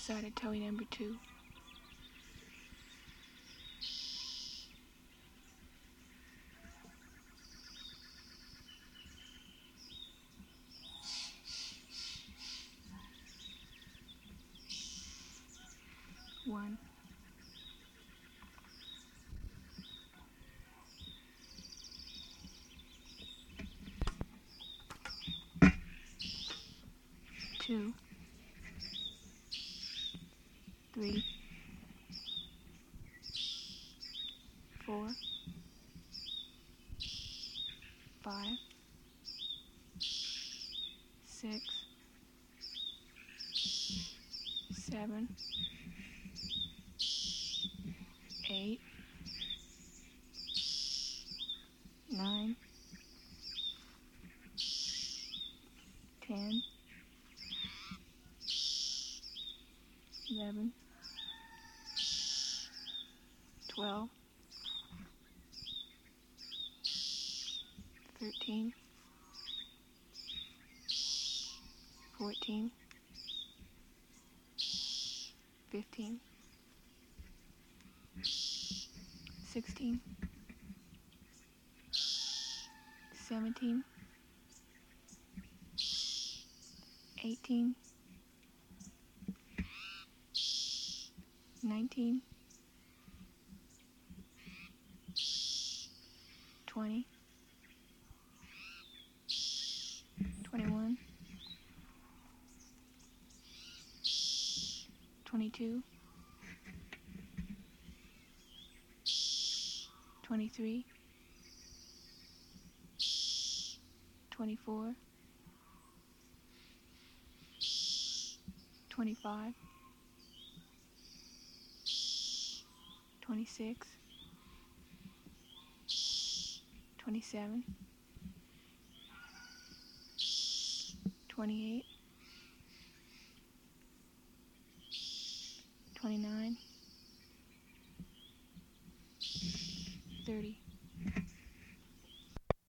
side of toy number 2. One, two, 3, 4, 5, 6, 7, 8, 9, 10, 11, 12, 13, 14, 15, 16, 17, 18, 19, 20, 21, 22, 23, 24, 25, 26, 27, 28, 29, 30.